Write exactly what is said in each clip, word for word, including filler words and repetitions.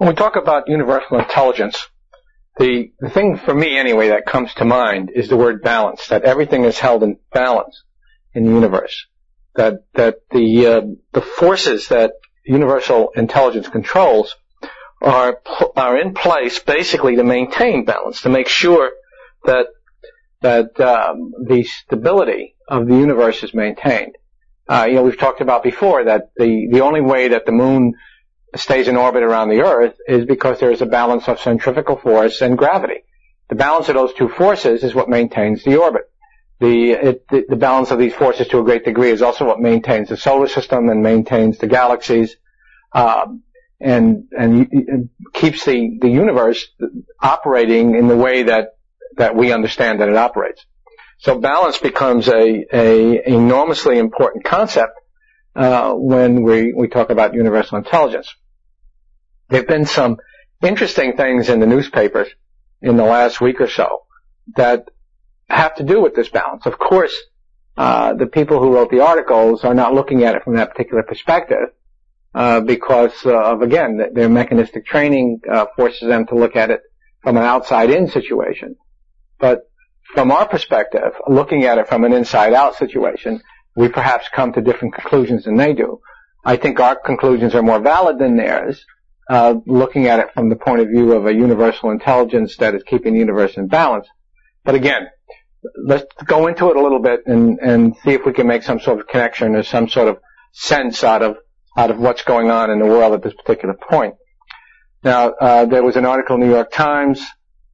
When we talk about universal intelligence, the, the thing for me anyway that comes to mind is the word balance, that everything is held in balance in the universe. That, that the, uh, the forces that universal intelligence controls are, are in place basically to maintain balance, to make sure that, that, um, the stability of the universe is maintained. Uh, you know, we've talked about before that the, the only way that the moon stays in orbit around the Earth is because there is a balance of centrifugal force and gravity. The balance of those two forces is what maintains the orbit. The, it, the, the balance of these forces to a great degree is also what maintains the solar system and maintains the galaxies, um, and, and it keeps the, the universe operating in the way that, that we understand that it operates. So balance becomes a, a enormously important concept, uh, when we, we talk about universal intelligence. There have been some interesting things in the newspapers in the last week or so that have to do with this balance. Of course, uh, the people who wrote the articles are not looking at it from that particular perspective, uh, because of, again, their mechanistic training, uh, forces them to look at it from an outside-in situation. But from our perspective, looking at it from an inside-out situation, we perhaps come to different conclusions than they do. I think our conclusions are more valid than theirs, uh, looking at it from the point of view of a universal intelligence that is keeping the universe in balance. But again, let's go into it a little bit and, and see if we can make some sort of connection or some sort of sense out of, out of what's going on in the world at this particular point. Now, uh, there was an article in the New York Times,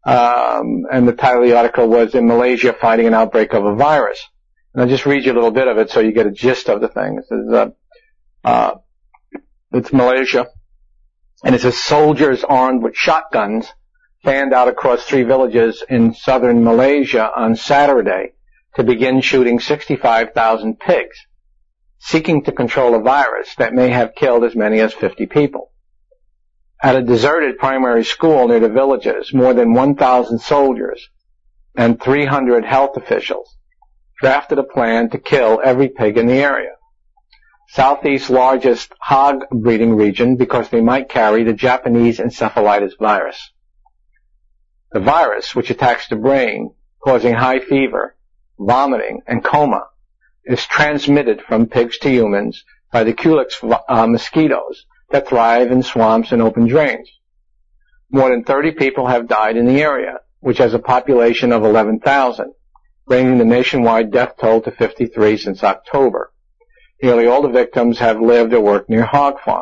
um, and the title of the article was "In Malaysia Fighting an Outbreak of a Virus." And I'll just read you a little bit of it so you get a gist of the thing. It says, uh, uh, it's Malaysia, and it says soldiers armed with shotguns fanned out across three villages in southern Malaysia on Saturday to begin shooting sixty-five thousand pigs, seeking to control a virus that may have killed as many as fifty people. At a deserted primary school near the villages, more than one thousand soldiers and three hundred health officials drafted a plan to kill every pig in the area. Southeast's largest hog breeding region because they might carry the Japanese encephalitis virus. The virus, which attacks the brain, causing high fever, vomiting, and coma, is transmitted from pigs to humans by the Culex uh, mosquitoes that thrive in swamps and open drains. More than thirty people have died in the area, which has a population of eleven thousand, bringing the nationwide death toll to fifty-three since October. Nearly all the victims have lived or worked near hog farms.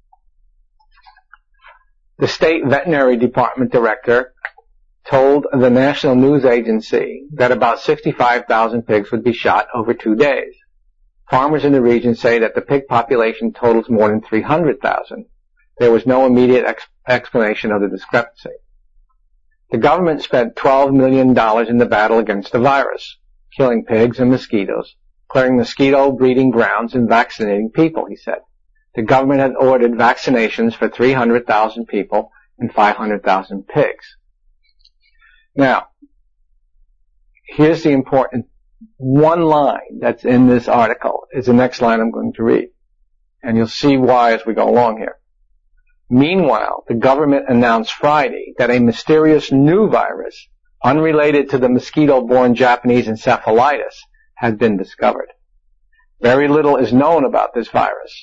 The state veterinary department director told the national news agency that about sixty-five thousand pigs would be shot over two days. Farmers in the region say that the pig population totals more than three hundred thousand. There was no immediate ex- explanation of the discrepancy. The government spent twelve million dollars in the battle against the virus, killing pigs and mosquitoes, clearing mosquito breeding grounds, and vaccinating people, he said. The government had ordered vaccinations for three hundred thousand people and five hundred thousand pigs. Now, here's the important one line that's in this article is the next line I'm going to read. And you'll see why as we go along here. Meanwhile, the government announced Friday that a mysterious new virus, unrelated to the mosquito-borne Japanese encephalitis, has been discovered. Very little is known about this virus.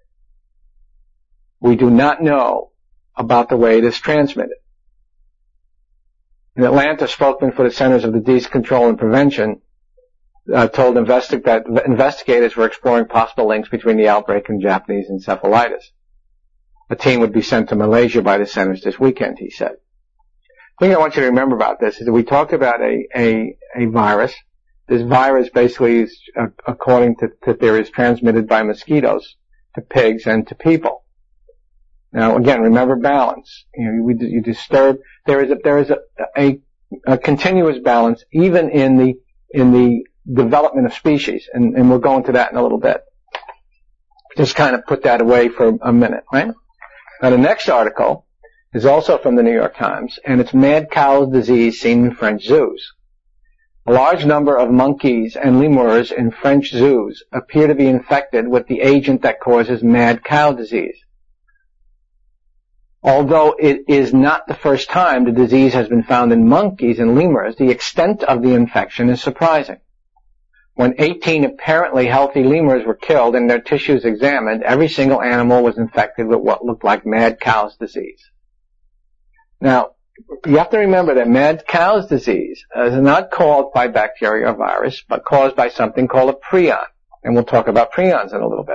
We do not know about the way it is transmitted. In Atlanta, spokesman for the Centers of Disease Control and Prevention uh, told investi- that investigators were exploring possible links between the outbreak and Japanese encephalitis. A team would be sent to Malaysia by the centers this weekend, he said. The thing I want you to remember about this is that we talked about a, a, a virus. This virus basically is, uh, according to, to theories, transmitted by mosquitoes to pigs and to people. Now, again, remember balance. You know, we, you disturb. There is a there is a, a a continuous balance even in the in the development of species, and, and we'll go into that in a little bit. Just kind of put that away for a minute, right? Now, the next article is also from the New York Times, and it's mad cow disease seen in French zoos. A large number of monkeys and lemurs in French zoos appear to be infected with the agent that causes mad cow disease. Although it is not the first time the disease has been found in monkeys and lemurs, the extent of the infection is surprising. When eighteen apparently healthy lemurs were killed and their tissues examined, every single animal was infected with what looked like mad cow's disease. Now, you have to remember that mad cow's disease is not caused by bacteria or virus, but caused by something called a prion. And we'll talk about prions in a little bit.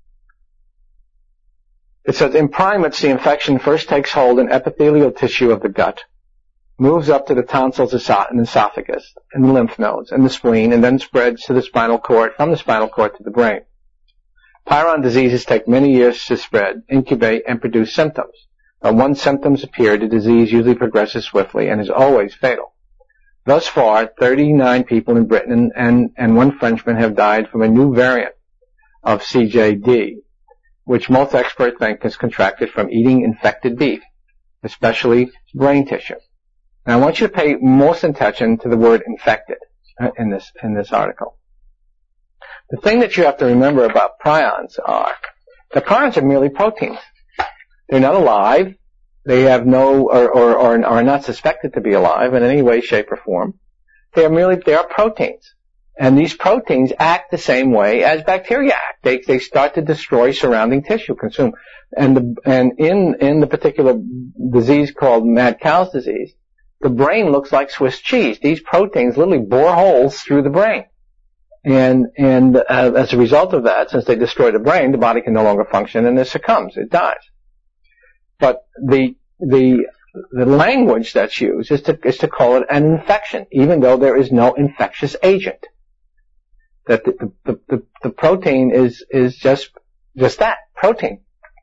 It says, in primates, the infection first takes hold in epithelial tissue of the gut, moves up to the tonsils and esophagus, and the lymph nodes, and the spleen, and then spreads to the spinal cord, from the spinal cord to the brain. Prion diseases take many years to spread, incubate, and produce symptoms. But once symptoms appear, the disease usually progresses swiftly and is always fatal. Thus far, thirty-nine people in Britain and, and one Frenchman have died from a new variant of C J D, which most experts think is contracted from eating infected beef, especially brain tissue. Now, I want you to pay most attention to the word infected in this, in this article. The thing that you have to remember about prions are, the prions are merely proteins. They're not alive. They have no, or, or, or are not suspected to be alive in any way, shape, or form. They are merely, they are proteins. And these proteins act the same way as bacteria act. They, they start to destroy surrounding tissue, consume. And the, and in, in the particular disease called mad cow's disease, the brain looks like Swiss cheese. These proteins literally bore holes through the brain. And, and, uh, as a result of that, since they destroy the brain, the body can no longer function and it succumbs. It dies. But the, the, the language that's used is to, is to call it an infection, even though there is no infectious agent. That the, the, the, the protein is, is just, just that, protein.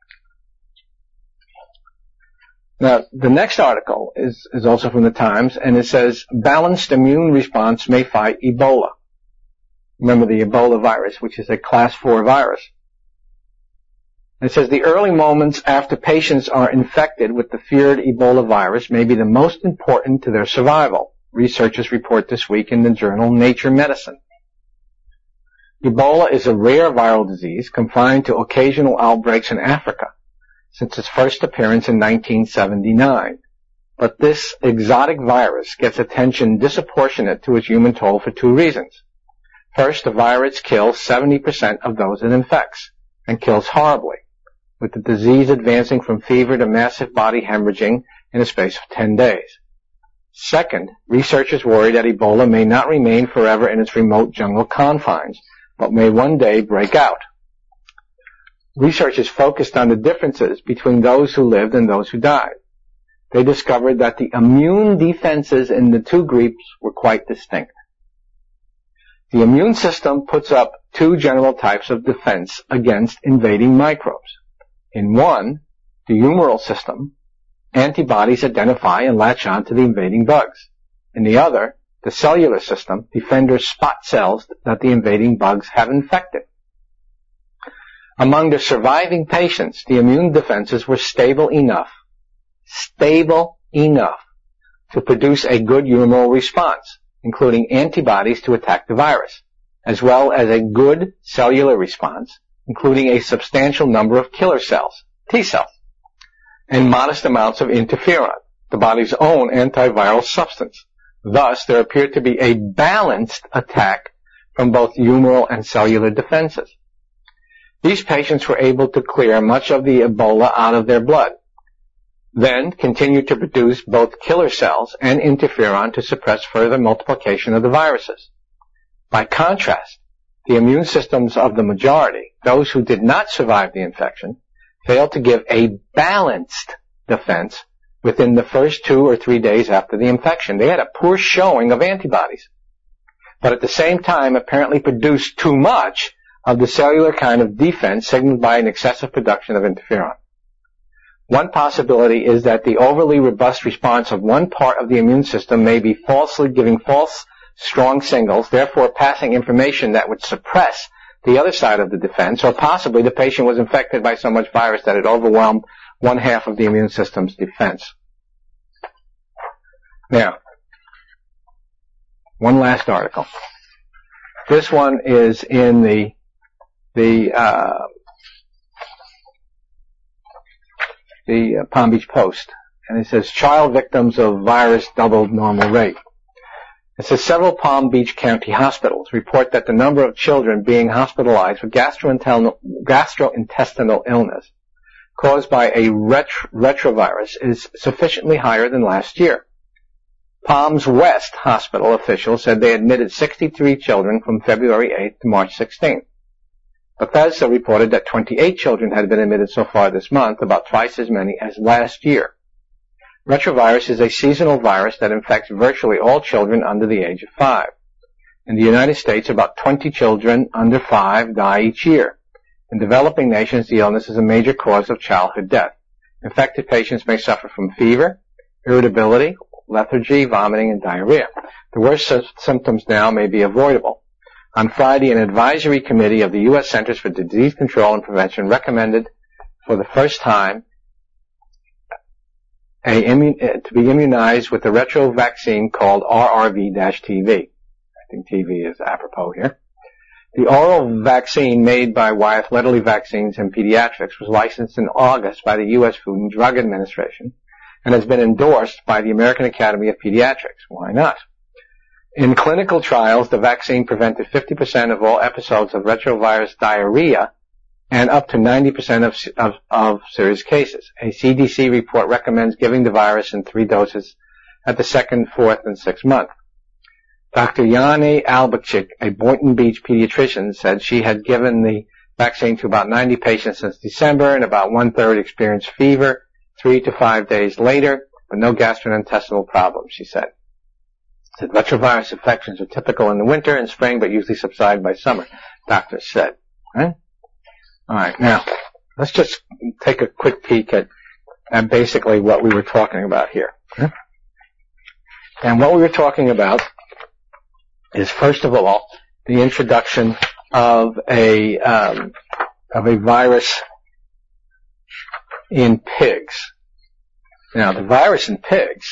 Now, the next article is, is also from the Times, and it says, balanced immune response may fight Ebola. Remember the Ebola virus, which is a class four virus. It says the early moments after patients are infected with the feared Ebola virus may be the most important to their survival, researchers report this week in the journal Nature Medicine. Ebola is a rare viral disease confined to occasional outbreaks in Africa since its first appearance in nineteen seventy-nine. But this exotic virus gets attention disproportionate to its human toll for two reasons. First, the virus kills seventy percent of those it infects, and kills horribly, with the disease advancing from fever to massive body hemorrhaging in a space of ten days. Second, researchers worry that Ebola may not remain forever in its remote jungle confines, but may one day break out. Researchers focused on the differences between those who lived and those who died. They discovered that the immune defenses in the two groups were quite distinct. The immune system puts up two general types of defense against invading microbes. In one, the humoral system, antibodies identify and latch on to the invading bugs. In the other, the cellular system, defenders spot cells that the invading bugs have infected. Among the surviving patients, the immune defenses were stable enough, stable enough to produce a good humoral response, including antibodies to attack the virus, as well as a good cellular response, including a substantial number of killer cells, T cells, and modest amounts of interferon, the body's own antiviral substance. Thus, there appeared to be a balanced attack from both humoral and cellular defenses. These patients were able to clear much of the Ebola out of their blood, then continued to produce both killer cells and interferon to suppress further multiplication of the viruses. By contrast, the immune systems of the majority, those who did not survive the infection, failed to give a balanced defense within the first two or three days after the infection. They had a poor showing of antibodies, but at the same time apparently produced too much of the cellular kind of defense signaled by an excessive production of interferon. One possibility is that the overly robust response of one part of the immune system may be falsely giving false strong signals, therefore passing information that would suppress the other side of the defense, or possibly the patient was infected by so much virus that it overwhelmed one half of the immune system's defense. Now, one last article. This one is in the the uh, the uh, Palm Beach Post. And it says, child victims of virus doubled normal rate. It says several Palm Beach County hospitals report that the number of children being hospitalized with gastrointestinal, gastrointestinal illness caused by a retro, retrovirus is sufficiently higher than last year. Palms West Hospital officials said they admitted sixty-three children from February eighth to March sixteenth. Bethesda reported that twenty-eight children had been admitted so far this month, about twice as many as last year. Retrovirus is a seasonal virus that infects virtually all children under the age of five. In the United States, about twenty children under five die each year. In developing nations, the illness is a major cause of childhood death. Infected patients may suffer from fever, irritability, lethargy, vomiting, and diarrhea. The worst symptoms now may be avoidable. On Friday, an advisory committee of the U S Centers for Disease Control and Prevention recommended for the first time a immun- to be immunized with a retro vaccine called R R V T V. I think T V is apropos here. The oral vaccine made by Wyeth Letterly Vaccines and Pediatrics was licensed in August by the U S Food and Drug Administration and has been endorsed by the American Academy of Pediatrics. Why not? In clinical trials, the vaccine prevented fifty percent of all episodes of retrovirus diarrhea and up to ninety percent of, of, of serious cases. A C D C report recommends giving the virus in three doses at the second, fourth, and sixth month. Doctor Yanni Albachik, a Boynton Beach pediatrician, said she had given the vaccine to about ninety patients since December, and about one-third experienced fever three to five days later, but no gastrointestinal problems, she said. Said retrovirus infections are typical in the winter and spring, but usually subside by summer, doctors said. Right? All right, now, let's just take a quick peek at, at basically what we were talking about here. Okay? And what we were talking about is, first of all, the introduction of a um, of a virus in pigs. Now, the virus in pigs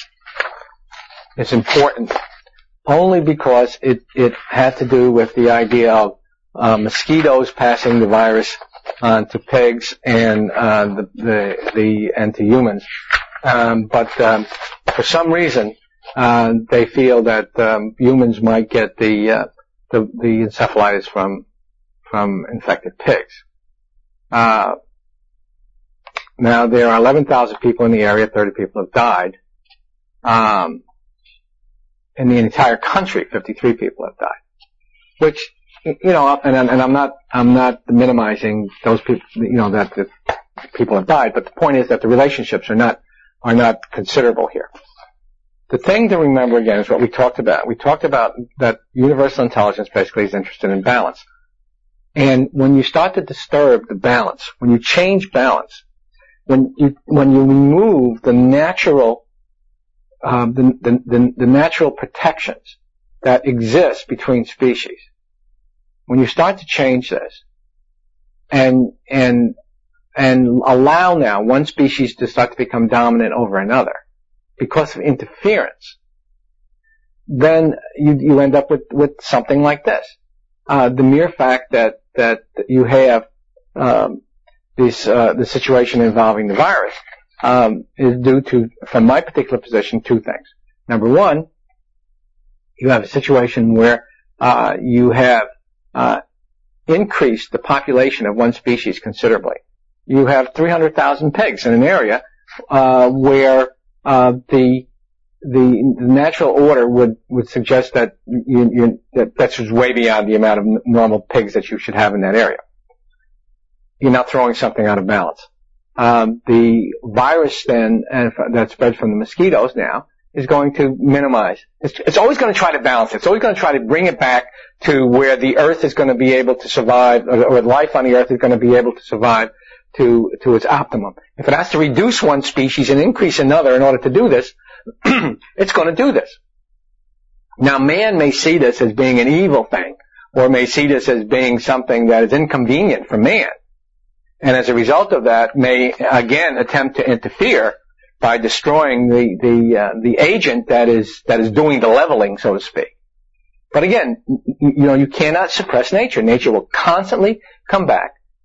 is important only because it it had to do with the idea of uh, mosquitoes passing the virus on to pigs and uh, the, the the and to humans. Um, but um, for some reason, uh, they feel that um, humans might get the, uh, the the encephalitis from from infected pigs. Uh, now there are eleven thousand people in the area. thirty people have died. Um, in the entire country, fifty-three people have died. Which, you know, and, and I'm not I'm not minimizing those people, you know, that the people have died. But the point is that the relationships are not are not considerable here. The thing to remember again is what we talked about. We talked about that universal intelligence basically is interested in balance. And when you start to disturb the balance, when you change balance, when you when you remove the natural um, the, the, the the natural protections that exist between species, when you start to change this and and and allow now one species to start to become dominant over another because of interference, then you you end up with with something like this. Uh, the mere fact that that you have um, this uh, the situation involving the virus um, is due to, from my particular position, two things. Number one, you have a situation where uh, you have uh, increased the population of one species considerably. You have three hundred thousand pigs in an area uh, where uh, the the natural order would would suggest that you, you that that's just way beyond the amount of normal pigs that you should have in that area. You're not throwing something out of balance. Um, the virus then and that spreads from the mosquitoes now is going to minimize. It's, it's always going to try to balance it. It's always going to try to bring it back to where the Earth is going to be able to survive, or, or life on the Earth is going to be able to survive to to its optimum. If it has to reduce one species and increase another in order to do this, it's going to do this. Now, man may see this as being an evil thing, or may see this as being something that is inconvenient for man, and as a result of that, may again attempt to interfere by destroying the the uh, the agent that is that is doing the leveling, so to speak. But again, you know, you cannot suppress nature. Nature will constantly come back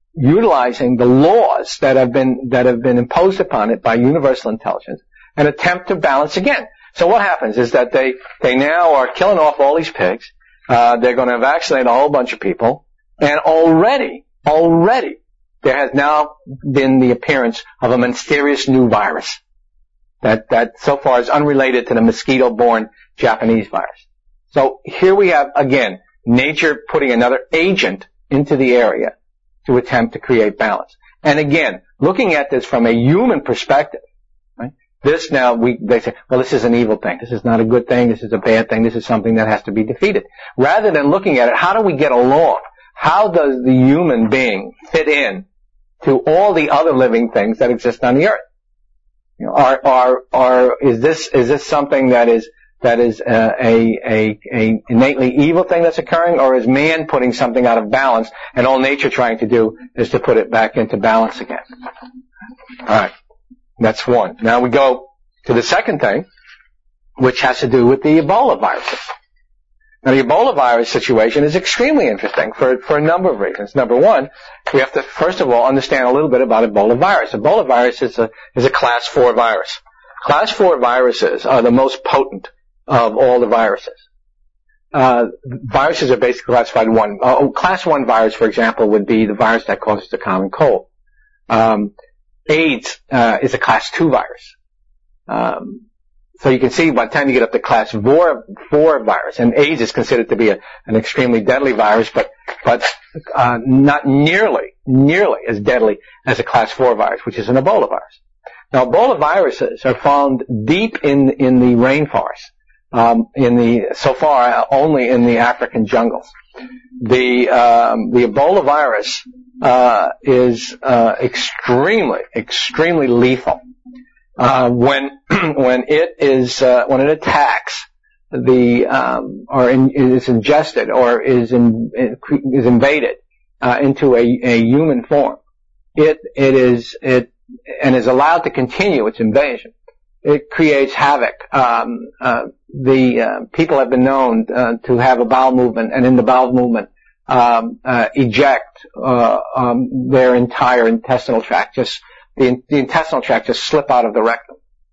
utilizing the laws that have been that have been imposed upon it by universal intelligence and attempt to balance again. So what happens is that they they now are killing off all these pigs. Uh, they're going to vaccinate a whole bunch of people, and already, already, there has now been the appearance of a mysterious new virus that that so far is unrelated to the mosquito-borne Japanese virus. So here we have again nature putting another agent into the area to attempt to create balance. And again, looking at this from a human perspective, right? This now we they say, well, this is an evil thing. This is not a good thing. This is a bad thing. This is something that has to be defeated. Rather than looking at it, how do we get along? How does the human being fit in to all the other living things that exist on the earth? You know, are are are is this is this something that is that is uh, a a a innately evil thing that's occurring, or is man putting something out of balance, and all nature trying to do is to put it back into balance again? All right, that's one. Now we go to the second thing, which has to do with the Ebola viruses. Now the Ebola virus situation is extremely interesting for for a number of reasons. Number one, we have to first of all understand a little bit about Ebola virus. Ebola virus is a is a class four virus. Class four viruses are the most potent of all the viruses. Uh, viruses are basically classified one. Uh, class one virus, for example, would be the virus that causes the common cold. Um, AIDS uh, is a class two virus. Um, so you can see by the time you get up to class four, four virus, and AIDS is considered to be a, an extremely deadly virus, but but uh, not nearly nearly as deadly as a class four virus, which is an Ebola virus. Now, Ebola viruses are found deep in in the rainforest. Um, in the, so far, only in the African jungles. The, um, the Ebola virus, uh, is, uh, extremely, extremely lethal. Uh, when, when it is, uh, when it attacks the, um, or in, is ingested or is in, is invaded, uh, into a, a human form, it, it is, it, and is allowed to continue its invasion. It creates havoc. Um, uh, the uh, people have been known uh, to have a bowel movement, and in the bowel movement, um, uh, eject uh, um, their entire intestinal tract. Just the, the intestinal tract just slip out of the rectum.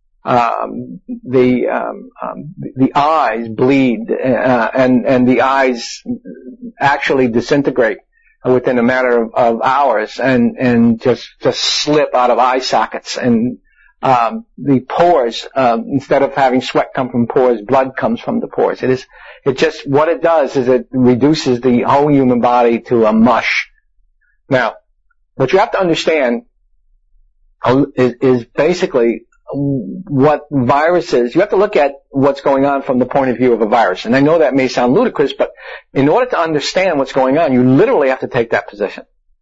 Um, the um, um, the eyes bleed, uh, and and the eyes actually disintegrate within a matter of, of hours, and and just just slip out of eye sockets. And Um, the pores, um, instead of having sweat come from pores, blood comes from the pores. It is, it just, what it does is it reduces the whole human body to a mush. Now, what you have to understand is, is basically what viruses, you have to look at what's going on from the point of view of a virus. And I know that may sound ludicrous, but in order to understand what's going on, you literally have to take that position.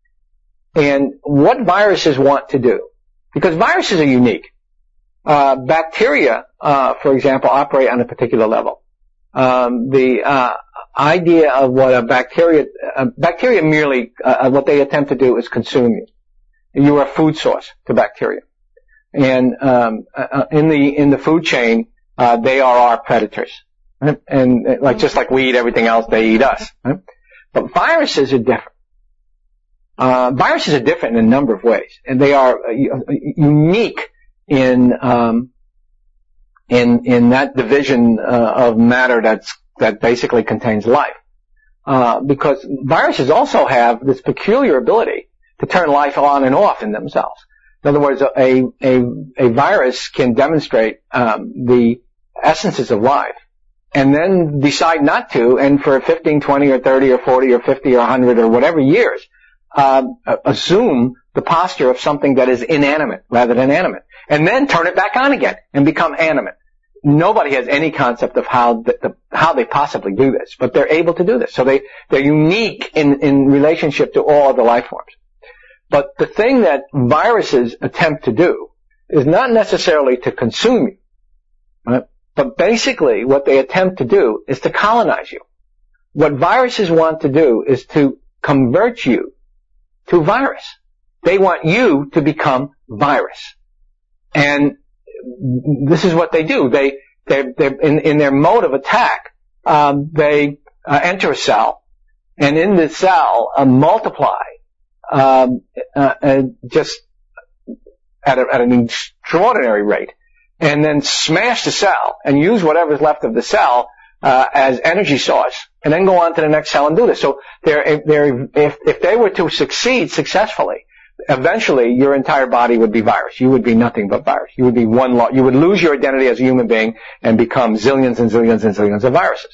And what viruses want to do, because viruses are unique. Uh, bacteria, uh, for example, operate on a particular level. Um, the uh, idea of what a bacteria, uh, bacteria merely, uh, what they attempt to do is consume you. You are a food source to bacteria, and um, uh, in the in the food chain, uh, they are our predators. Right? And uh, like just like we eat everything else, they eat us. Right? But viruses are different. Uh, viruses are different in a number of ways, and they are uh, unique in, um, in, in that division, uh, of matter that's, that basically contains life. Uh, because viruses also have this peculiar ability to turn life on and off in themselves. In other words, a, a, a virus can demonstrate, um, the essences of life, and then decide not to, and for fifteen, twenty, or thirty, or forty, or fifty, or one hundred, or whatever years, Uh, assume the posture of something that is inanimate rather than animate, and then turn it back on again and become animate. Nobody has any concept of how the, the, how they possibly do this, but they're able to do this. So they they're unique in in relationship to all other life forms. But the thing that viruses attempt to do is not necessarily to consume you, right? But basically, what they attempt to do is to colonize you. What viruses want to do is to convert you to virus. They want you to become virus. And this is what they do. They, they, they in, in their mode of attack, um, they uh, enter a cell, and in the cell uh, multiply um, uh, uh, just at, a, at an extraordinary rate, and then smash the cell and use whatever's left of the cell uh, as energy source, and then go on to the next cell and do this. So they're, they're, if, if they were to succeed successfully, eventually your entire body would be virus. You would be nothing but virus. You would be one lo- you would lose your identity as a human being and become zillions and zillions and zillions of viruses.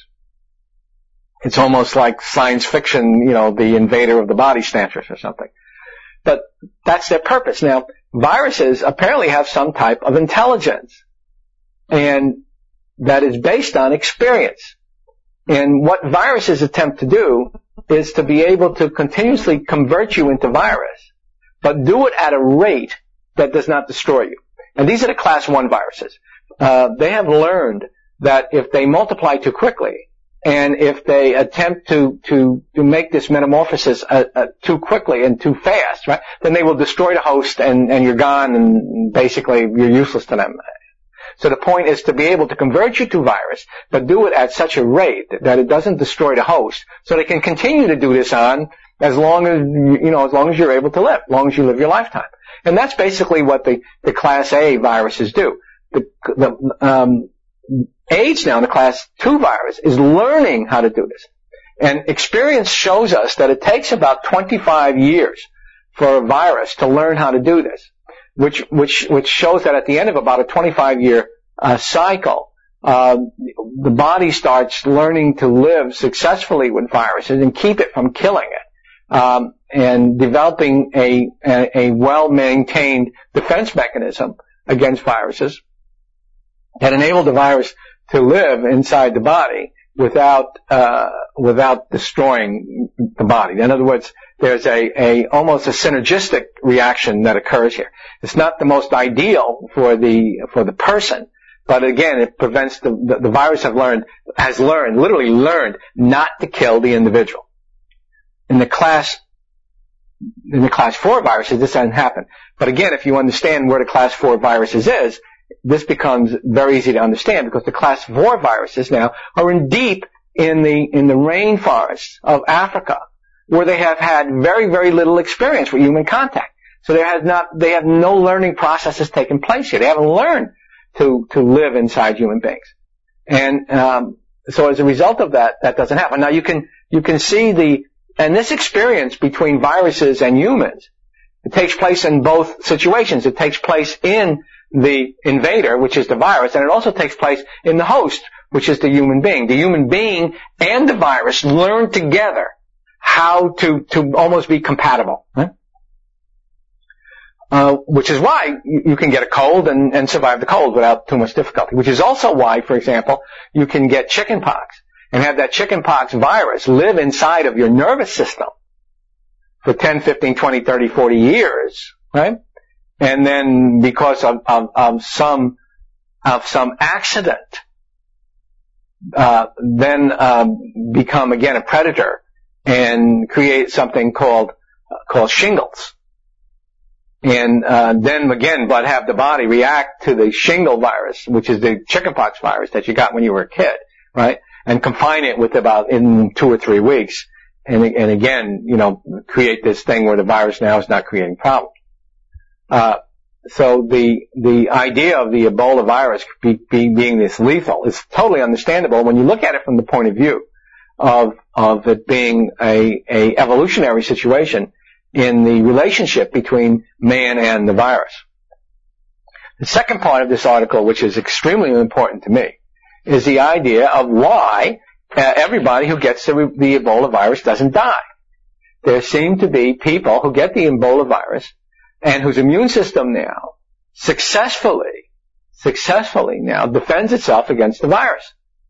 It's almost like science fiction, you know, the invader of the body snatchers or something. But that's their purpose. Now, viruses apparently have some type of intelligence, and that is based on experience. And what viruses attempt to do is to be able to continuously convert you into virus, but do it at a rate that does not destroy you. And these are the class one viruses. Uh, they have learned that if they multiply too quickly, and if they attempt to, to, to make this metamorphosis uh, uh, too quickly and too fast, right, then they will destroy the host and, and you're gone and basically you're useless to them. So the point is to be able to convert you to virus, but do it at such a rate that it doesn't destroy the host, so they can continue to do this on as long as, you know, as long as you're able to live, as long as you live your lifetime. And that's basically what the, the class A viruses do. The, the, um, AIDS now, the class two virus, is learning how to do this. And experience shows us that it takes about twenty-five years for a virus to learn how to do this, which, which, which shows that at the end of about a twenty-five year uh, cycle, uh, the body starts learning to live successfully with viruses and keep it from killing it, um, and developing a, a, a well-maintained defense mechanism against viruses that enable the virus to live inside the body without uh without destroying the body. In other words, there's a, a almost a synergistic reaction that occurs here. It's not the most ideal for the for the person, but again, it prevents the the, the virus have learned has learned literally learned not to kill the individual. In the class in the class four viruses, this doesn't happen. But again, if you understand where the class four viruses is, this becomes very easy to understand, because the class four viruses now are in deep in the in the rainforests of Africa, where they have had very, very little experience with human contact. So there has not they have no learning processes taking place here. They haven't learned to to live inside human beings. And um so as a result of that, that doesn't happen. Now you can you can see the and this experience between viruses and humans, it takes place in both situations. It takes place in the invader, which is the virus, and it also takes place in the host, which is the human being. The human being and the virus learn together how to, to almost be compatible. Right? Uh, which is why you, you can get a cold and, and survive the cold without too much difficulty. Which is also why, for example, you can get chickenpox and have that chickenpox virus live inside of your nervous system for ten, fifteen, twenty, thirty, forty years, right? And then because of, of, of some, of some accident, uh, then, um, become again a predator and create something called, uh, called shingles. And, uh, then again, but have the body react to the shingle virus, which is the chickenpox virus that you got when you were a kid, right? And confine it with about in two or three weeks. And, and again, you know, create this thing where the virus now is not creating problems. Uh, so the, the idea of the Ebola virus be, be, being this lethal is totally understandable when you look at it from the point of view of, of it being a, a evolutionary situation in the relationship between man and the virus. The second part of this article, which is extremely important to me, is the idea of why uh, everybody who gets the, the Ebola virus doesn't die. There seem to be people who get the Ebola virus and whose immune system now successfully, successfully now defends itself against the virus.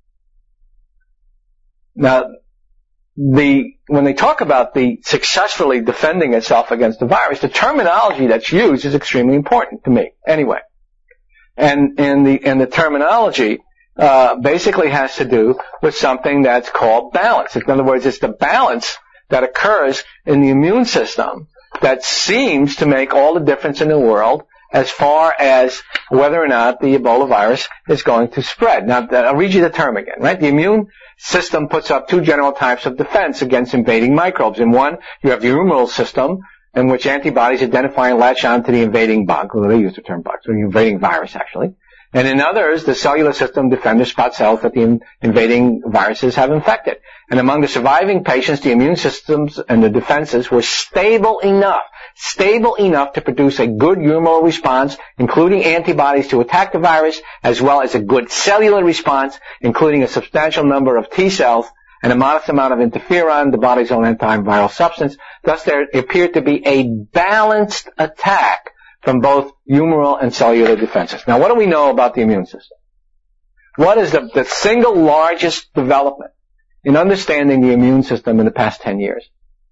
Now, the, when they talk about the successfully defending itself against the virus, the terminology that's used is extremely important to me, anyway. And, and the, and the terminology, uh, basically has to do with something that's called balance. In other words, it's the balance that occurs in the immune system that seems to make all the difference in the world as far as whether or not the Ebola virus is going to spread. Now, I'll read you the term again, right? The immune system puts up two general types of defense against invading microbes. In one, you have the humoral system, in which antibodies identify and latch on to the invading bug, well, they use the term bug, so the invading virus actually. And in others, the cellular system defender spot cells that the in- invading viruses have infected. And among the surviving patients, the immune systems and the defenses were stable enough, stable enough to produce a good humoral response, including antibodies to attack the virus, as well as a good cellular response, including a substantial number of T cells and a modest amount of interferon, the body's own antiviral substance. Thus, there appeared to be a balanced attack from both humoral and cellular defenses. Now, what do we know about the immune system? What is the, the single largest development in understanding the immune system in the past ten years?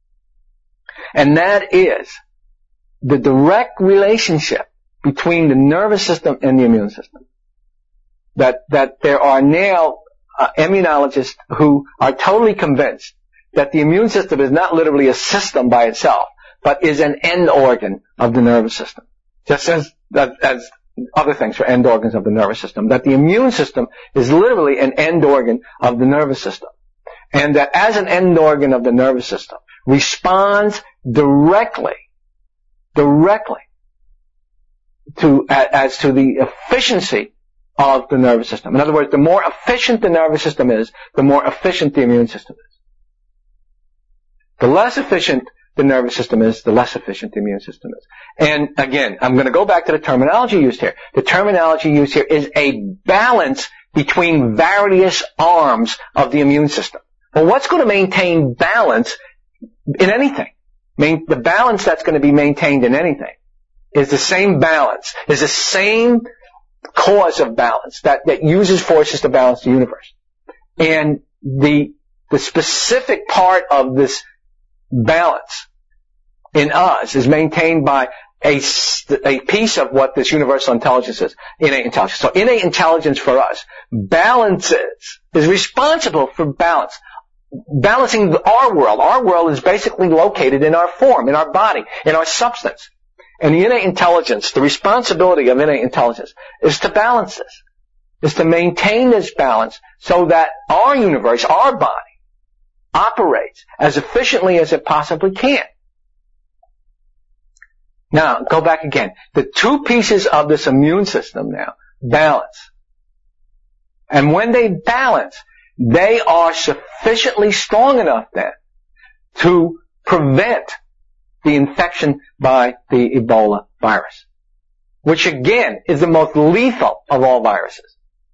And that is the direct relationship between the nervous system and the immune system. That, that there are now uh, immunologists who are totally convinced that the immune system is not literally a system by itself, but is an end organ of the nervous system. Just as, as other things are end organs of the nervous system, that the immune system is literally an end organ of the nervous system. And that as an end organ of the nervous system, responds directly, directly to, as to the efficiency of the nervous system. In other words, the more efficient the nervous system is, the more efficient the immune system is. The less efficient the nervous system is, the less efficient the immune system is. And again, I'm going to go back to the terminology used here. The terminology used here is a balance between various arms of the immune system. Well, what's going to maintain balance in anything? Main, the balance that's going to be maintained in anything is the same balance, is the same cause of balance that, that uses forces to balance the universe. And the, the specific part of this balance in us is maintained by a, a piece of what this universal intelligence is, innate intelligence. So innate intelligence for us balances, is responsible for balance. Balancing our world. Our world is basically located in our form, in our body, in our substance. And the innate intelligence, the responsibility of innate intelligence is to balance this, is to maintain this balance so that our universe, our body, operates as efficiently as it possibly can. Now, go back again. The two pieces of this immune system now balance. And when they balance, they are sufficiently strong enough then to prevent the infection by the Ebola virus, which again is the most lethal of all viruses.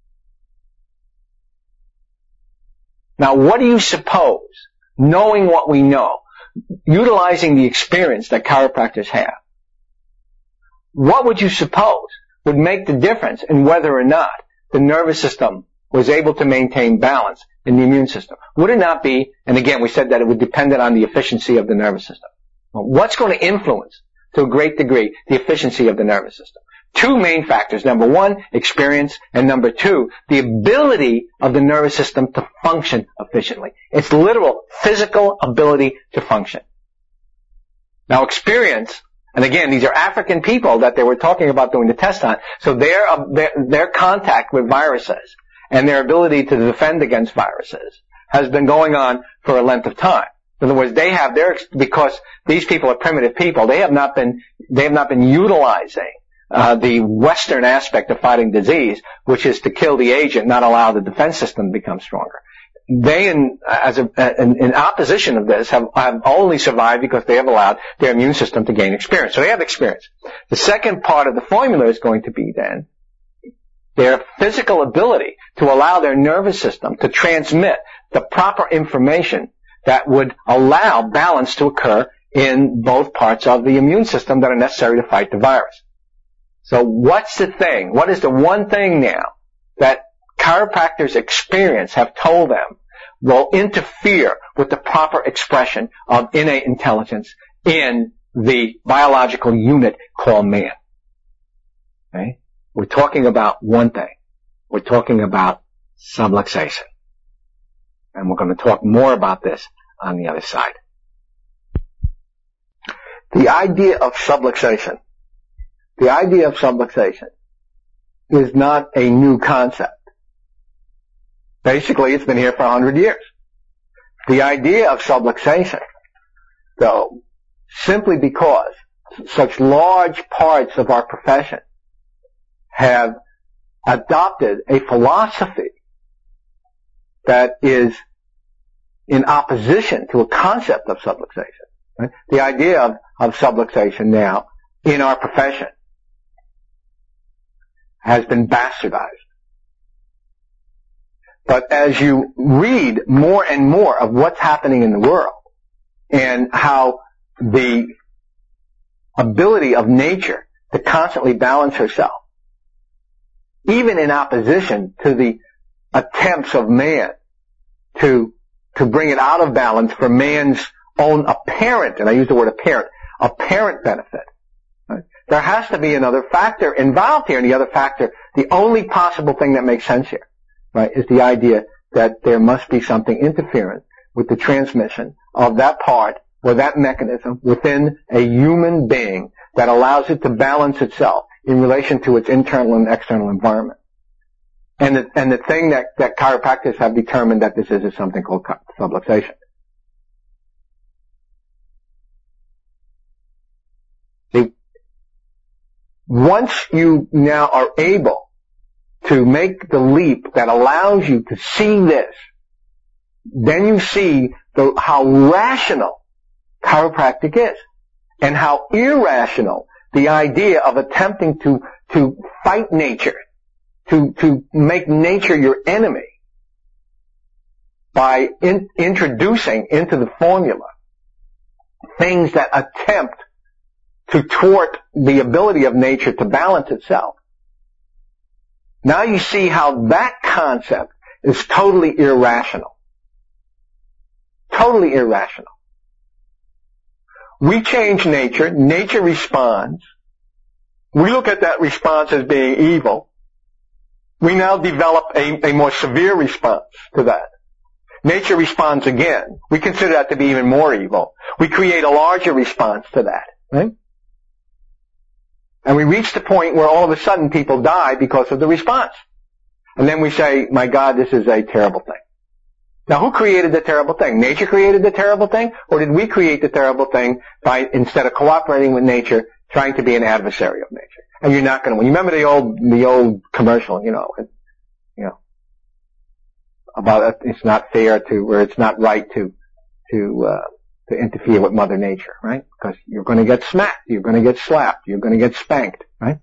Now, what do you suppose, knowing what we know, utilizing the experience that chiropractors have, what would you suppose would make the difference in whether or not the nervous system was able to maintain balance in the immune system? Would it not be, and again we said that it would depend on the efficiency of the nervous system. Well, what's going to influence, to a great degree, the efficiency of the nervous system? Two main factors. Number one, experience, and number two, the ability of the nervous system to function efficiently. Its literal physical ability to function. Now experience, and again, these are African people that they were talking about doing the test on, so their, their, their contact with viruses and their ability to defend against viruses has been going on for a length of time. In other words, they have their, because these people are primitive people, they have not been, they have not been utilizing uh, the Western aspect of fighting disease, which is to kill the agent, not allow the defense system to become stronger. They, in, as a, in, in opposition of this, have, have only survived because they have allowed their immune system to gain experience. So they have experience. The second part of the formula is going to be then their physical ability to allow their nervous system to transmit the proper information that would allow balance to occur in both parts of the immune system that are necessary to fight the virus. So what's the thing? What is the one thing now that chiropractors' experience have told them will interfere with the proper expression of innate intelligence in the biological unit called man? Okay? We're talking about one thing. We're talking about subluxation. And we're going to talk more about this on the other side. The idea of subluxation, the idea of subluxation is not a new concept. Basically, it's been here for a hundred years. The idea of subluxation, though, simply because such large parts of our profession have adopted a philosophy that is in opposition to a concept of subluxation. Right? The idea of, of subluxation now in our profession has been bastardized. But as you read more and more of what's happening in the world and how the ability of nature to constantly balance herself, even in opposition to the attempts of man to to bring it out of balance for man's own apparent, and I use the word apparent, apparent benefit. Right? There has to be another factor involved here, and the other factor, the only possible thing that makes sense here, right, is the idea that there must be something interfering with the transmission of that part or that mechanism within a human being that allows it to balance itself in relation to its internal and external environment. And the, and the thing that, that chiropractors have determined that this is is something called subluxation. See, once you now are able to make the leap that allows you to see this, then you see the, how rational chiropractic is and how irrational the idea of attempting to, to fight nature, to, to make nature your enemy by in, introducing into the formula things that attempt to thwart the ability of nature to balance itself. Now you see how that concept is totally irrational. Totally irrational. We change nature, nature responds. We look at that response as being evil. We now develop a, a more severe response to that. Nature responds again. We consider that to be even more evil. We create a larger response to that, right? And we reach the point where all of a sudden people die because of the response. And then we say, my God, this is a terrible thing. Now, who created the terrible thing? Nature created the terrible thing? Or did we create the terrible thing by, instead of cooperating with nature, trying to be an adversary of nature? And you're not going to win. You remember the old, the old commercial, you know, you know, about it's not fair to, or it's not right to, to, uh, to interfere with Mother Nature, right? Because you're going to get smacked, you're going to get slapped, you're going to get spanked, right?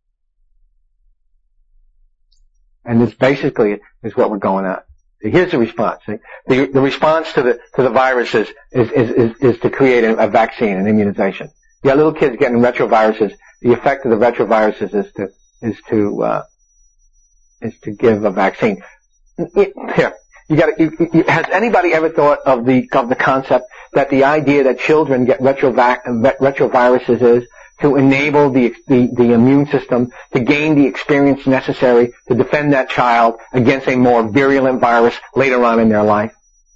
And this basically is what we're going on. Here's the response. The, the response to the to the virus is is is, is to create a, a vaccine, an immunization. You got little kids getting retroviruses. The effect of the retroviruses is to is to uh, is to give a vaccine. It, here, you got. You, you, has anybody ever thought of the of the concept that the idea that children get retrovac, retroviruses is to enable the, the the immune system to gain the experience necessary to defend that child against a more virulent virus later on in their life?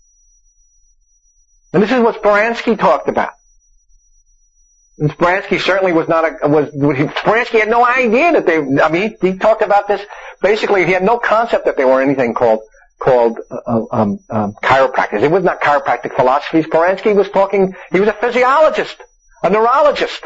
And this is what Speransky talked about. And Speransky certainly was not a, was, Speransky had no idea that they, I mean, he, he talked about this, basically he had no concept that there were anything called, called, uh, um, um, chiropractors. It was not chiropractic philosophy. Speransky was talking, he was a physiologist, a neurologist.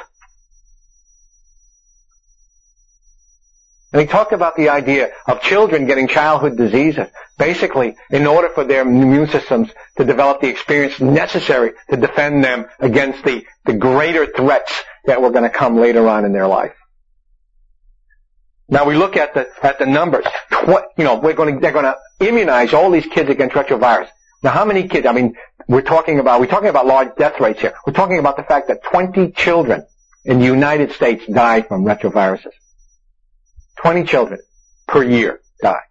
And he talked about the idea of children getting childhood diseases, basically in order for their immune systems to develop the experience necessary to defend them against the, the greater threats that were going to come later on in their life. Now we look at the, at the numbers. Tw- you know, we're going to, they're going to immunize all these kids against retrovirus. Now how many kids, I mean, we're talking about, we're talking about large death rates here. We're talking about the fact that twenty children in the United States die from retroviruses. twenty children per year die.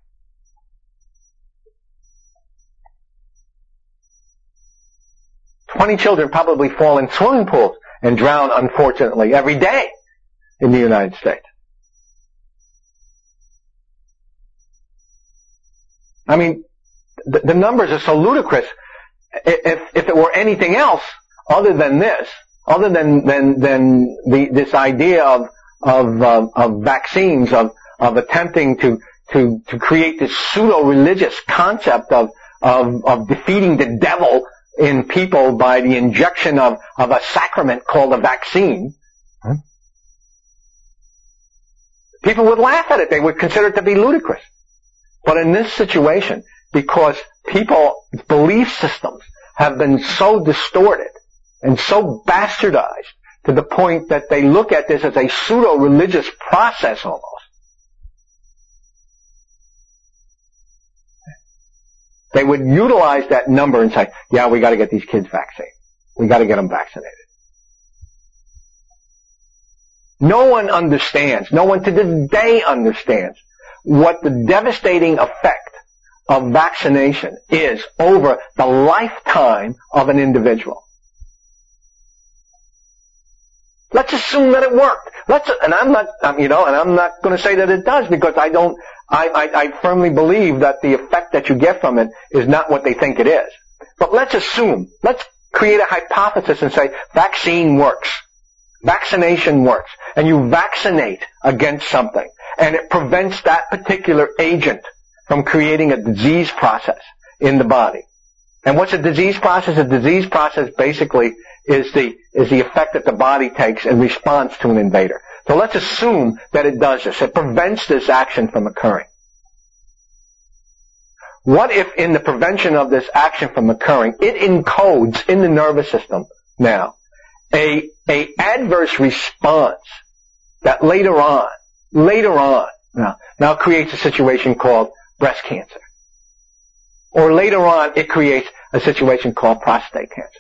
twenty children probably fall in swimming pools and drown, unfortunately, every day in the United States. I mean, the, the numbers are so ludicrous. If, if it were anything else other than this, other than, than, than the, this idea of, of, um, of vaccines, of, of attempting to, to, to create this pseudo-religious concept of, of, of defeating the devil in people by the injection of, of a sacrament called a vaccine, people would laugh at it. They would consider it to be ludicrous. But in this situation, because people's belief systems have been so distorted and so bastardized to the point that they look at this as a pseudo-religious process almost. They would utilize that number and say, yeah, we got to get these kids vaccinated. We got to get them vaccinated. No one understands, no one to this day understands what the devastating effect of vaccination is over the lifetime of an individual. Let's assume that it worked. Let's, and I'm not, um, you know, and I'm not going to say that it does because I don't, I, I, I firmly believe that the effect that you get from it is not what they think it is. But let's assume, let's create a hypothesis and say vaccine works. Vaccination works. And you vaccinate against something. And it prevents that particular agent from creating a disease process in the body. And what's a disease process? A disease process basically is the, is the effect that the body takes in response to an invader. So let's assume that it does this. It prevents this action from occurring. What if in the prevention of this action from occurring, it encodes in the nervous system now a, a adverse response that later on, later on, now, now creates a situation called breast cancer. Or later on, it creates a situation called prostate cancer.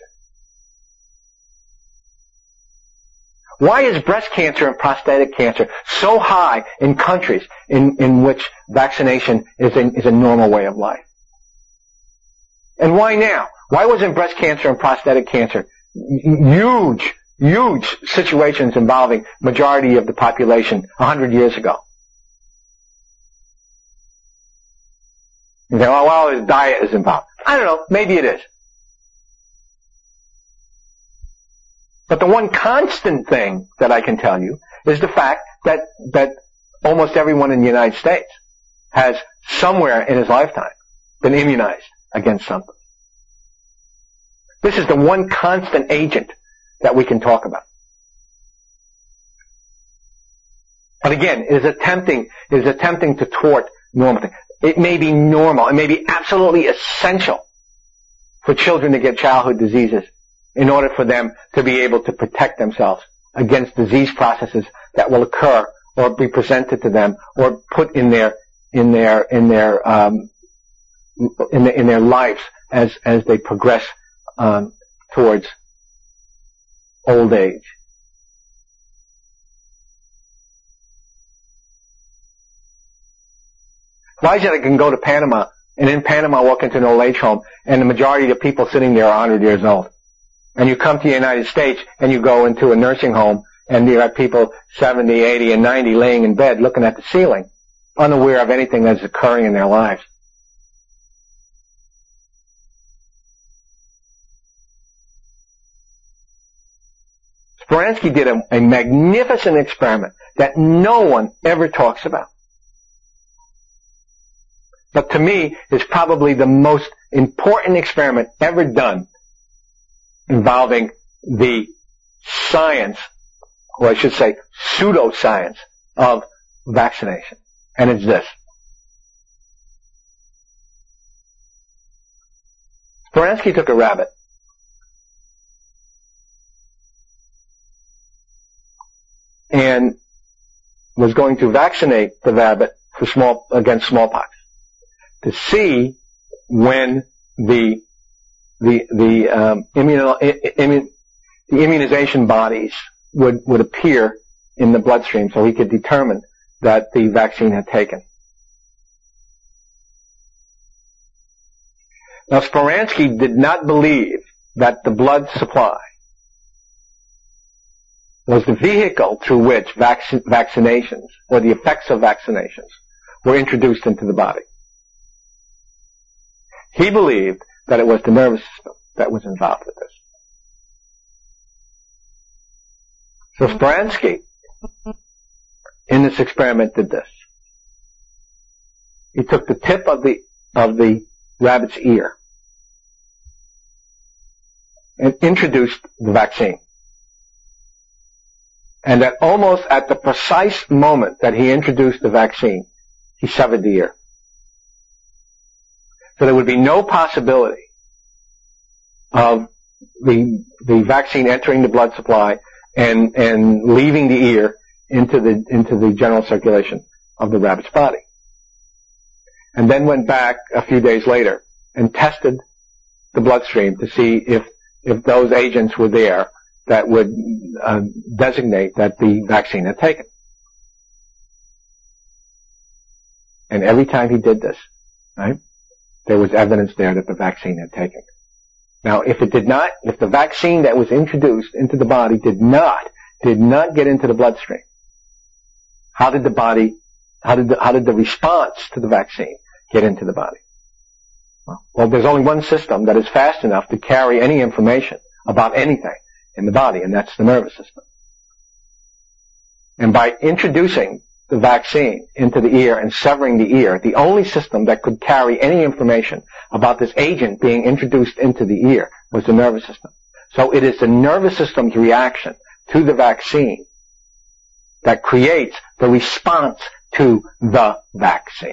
Why is breast cancer and prostatic cancer so high in countries in, in which vaccination is a, is a normal way of life? And why now? Why wasn't breast cancer and prostatic cancer huge, huge situations involving majority of the population a hundred years ago? You say, oh, well, his diet is involved. I don't know. Maybe it is. But the one constant thing that I can tell you is the fact that, that almost everyone in the United States has somewhere in his lifetime been immunized against something. This is the one constant agent that we can talk about. But again, it is attempting, it is attempting to thwart normal. It may be normal, it may be absolutely essential for children to get childhood diseases in order for them to be able to protect themselves against disease processes that will occur or be presented to them or put in their in their in their um, in, the, in their lives as as they progress um, towards old age. Why is it I can go to Panama and in Panama walk into an old age home and the majority of the people sitting there are one hundred years old? And you come to the United States and you go into a nursing home and there are people seventy, eighty, and ninety laying in bed looking at the ceiling, unaware of anything that's occurring in their lives. Speransky did a, a magnificent experiment that no one ever talks about. But to me, is probably the most important experiment ever done involving the science, or I should say pseudoscience, of vaccination. And it's this. Speransky took a rabbit and was going to vaccinate the rabbit for small, against smallpox to see when the the the um, immuno, immun, the immunization bodies would would appear in the bloodstream, so he could determine that the vaccine had taken. Now, Speransky did not believe that the blood supply was the vehicle through which vac- vaccinations or the effects of vaccinations were introduced into the body. He believed that it was the nervous system that was involved with this. So Speransky, in this experiment, did this. He took the tip of the of the rabbit's ear and introduced the vaccine. And that almost at the precise moment that he introduced the vaccine, he severed the ear. So there would be no possibility of the, the vaccine entering the blood supply and, and leaving the ear into the, into the general circulation of the rabbit's body. And then went back a few days later and tested the bloodstream to see if, if those agents were there that would uh, designate that the vaccine had taken. And every time he did this, right, there was evidence there that the vaccine had taken. Now, if it did not, if the vaccine that was introduced into the body did not, did not get into the bloodstream, how did the body, how did the, how did the response to the vaccine get into the body? Well, there's only one system that is fast enough to carry any information about anything in the body, and that's the nervous system. And by introducing the vaccine into the ear and severing the ear, the only system that could carry any information about this agent being introduced into the ear was the nervous system. So it is the nervous system's reaction to the vaccine that creates the response to the vaccine.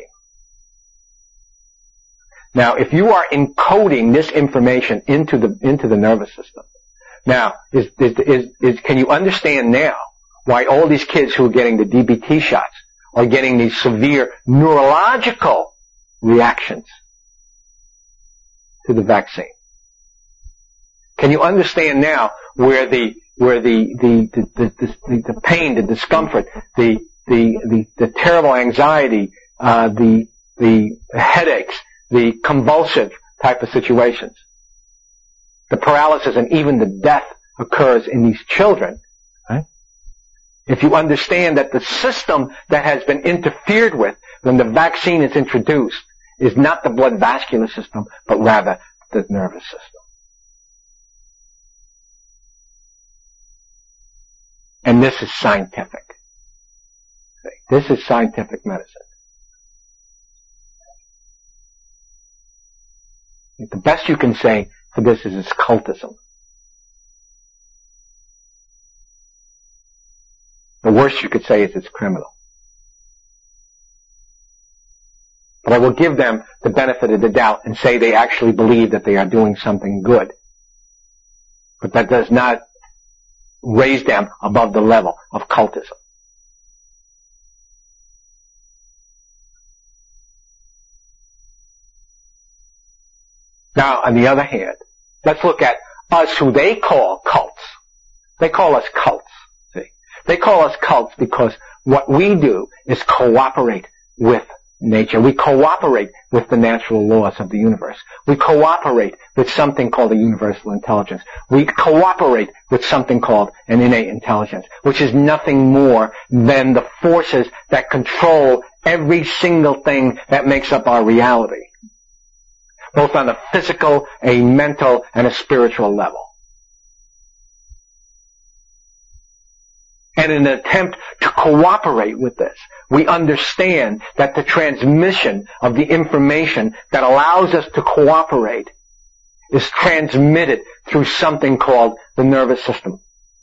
Now, if you are encoding this information into the into the nervous system, now is is is, is can you understand now why all these kids who are getting the D B T shots are getting these severe neurological reactions to the vaccine? Can you understand now where the where the the the the, the, the pain, the discomfort, the the the, the terrible anxiety, uh, the the headaches, the convulsive type of situations, the paralysis, and even the death occurs in these children, right? If you understand that the system that has been interfered with when the vaccine is introduced is not the blood vascular system, but rather the nervous system. And this is scientific. This is scientific medicine. The best you can say for this is it's cultism. The worst you could say is it's criminal. But I will give them the benefit of the doubt and say they actually believe that they are doing something good. But that does not raise them above the level of cultism. Now, on the other hand, let's look at us who they call cults. They call us cults. See? They call us cults because what we do is cooperate with nature. We cooperate with the natural laws of the universe. We cooperate with something called a universal intelligence. We cooperate with something called an innate intelligence, which is nothing more than the forces that control every single thing that makes up our reality, both on a physical, a mental, and a spiritual level. And in an attempt to cooperate with this, we understand that the transmission of the information that allows us to cooperate is transmitted through something called the nervous system.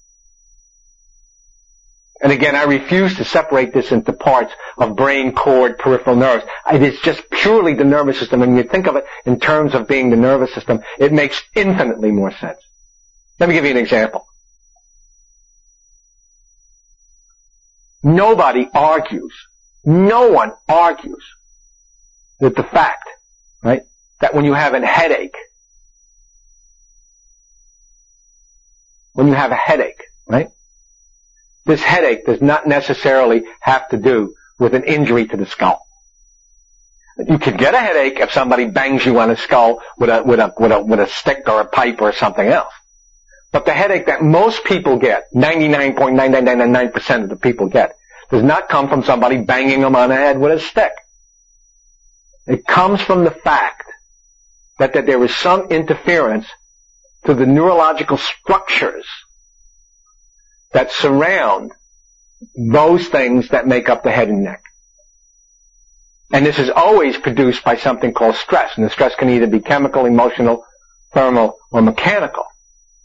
And again, I refuse to separate this into parts of brain, cord, peripheral nerves. It is just purely the nervous system. And when you think of it in terms of being the nervous system, it makes infinitely more sense. Let me give you an example. Nobody argues, no one argues with the fact, right, that when you have a headache, when you have a headache, right, this headache does not necessarily have to do with an injury to the skull. You can get a headache if somebody bangs you on the skull with a, with a, with a, with a stick or a pipe or something else. But the headache that most people get, ninety-nine point nine nine nine nine percent of the people get, does not come from somebody banging them on the head with a stick. It comes from the fact that, that there is some interference to the neurological structures that surround those things that make up the head and neck. And this is always produced by something called stress. And the stress can either be chemical, emotional, thermal, or mechanical.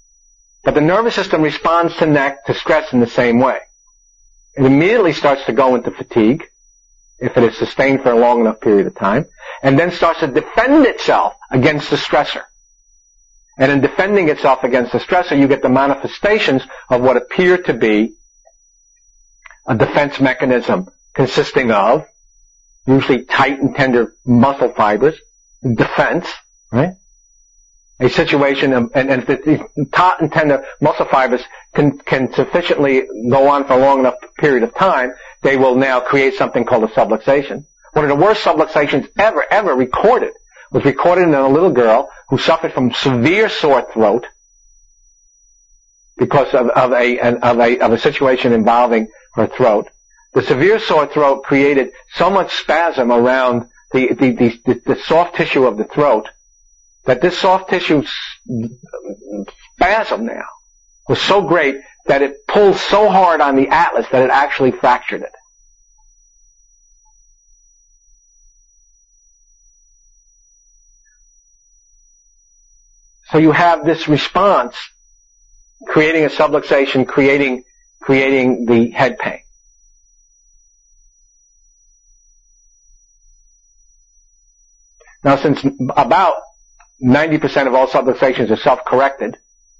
But the nervous system responds to neck, to stress in the same way. It immediately starts to go into fatigue, if it is sustained for a long enough period of time, and then starts to defend itself against the stressor. And in defending itself against the stressor, you get the manifestations of what appear to be a defense mechanism consisting of usually tight and tender muscle fibers, defense, right? A situation of, and, and if these taut and tender muscle fibers can, can sufficiently go on for a long enough period of time, they will now create something called a subluxation. One of the worst subluxations ever, ever recorded was recorded in a little girl who suffered from severe sore throat because of, of a, of a, of a situation involving her throat. The severe sore throat created so much spasm around the, the, the, the soft tissue of the throat that this soft tissue spasm now was so great that it pulled so hard on the atlas that it actually fractured it. So you have this response creating a subluxation, creating, creating the head pain. Now, since about ninety percent of all subluxations are self-corrected,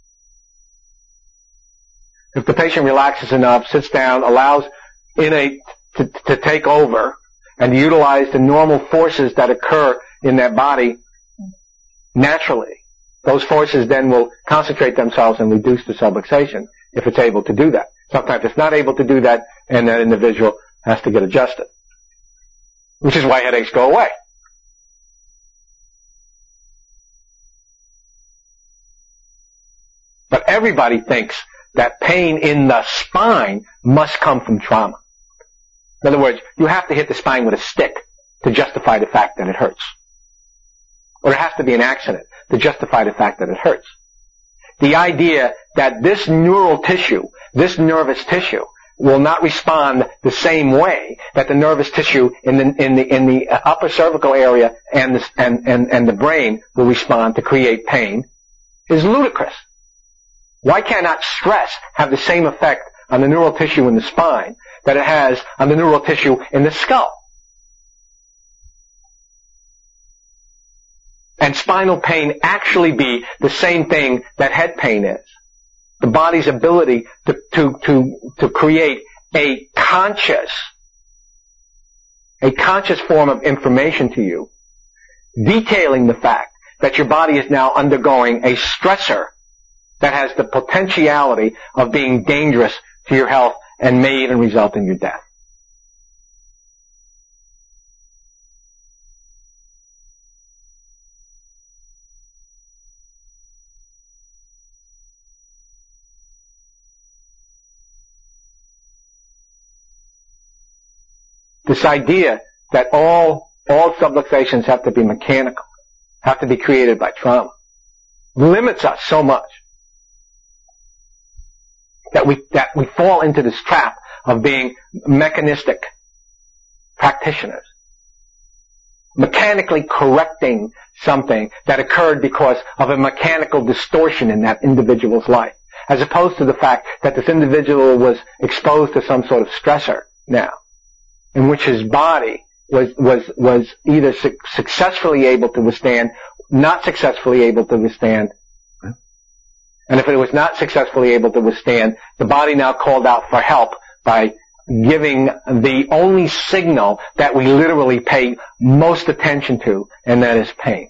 if the patient relaxes enough, sits down, allows innate to, to take over and utilize the normal forces that occur in their body naturally, those forces then will concentrate themselves and reduce the subluxation if it's able to do that. Sometimes it's not able to do that, and that individual has to get adjusted, which is why headaches go away. But everybody thinks that pain in the spine must come from trauma. In other words, you have to hit the spine with a stick to justify the fact that it hurts. Or it has to be an accident to justify the fact that it hurts. The idea that this neural tissue, this nervous tissue, will not respond the same way that the nervous tissue in the, in the, in the upper cervical area and the, and, and, and the brain will respond to create pain is ludicrous. Why cannot stress have the same effect on the neural tissue in the spine that it has on the neural tissue in the skull? And spinal pain actually be the same thing that head pain is. The body's ability to, to, to, to create a conscious, a conscious form of information to you, detailing the fact that your body is now undergoing a stressor that has the potentiality of being dangerous to your health and may even result in your death. This idea that all, all subluxations have to be mechanical, have to be created by trauma, limits us so much that we, that we fall into this trap of being mechanistic practitioners, mechanically correcting something that occurred because of a mechanical distortion in that individual's life, as opposed to the fact that this individual was exposed to some sort of stressor now, in which his body was, was, was either su- successfully able to withstand, not successfully able to withstand. And if it was not successfully able to withstand, the body now called out for help by giving the only signal that we literally pay most attention to, and that is pain.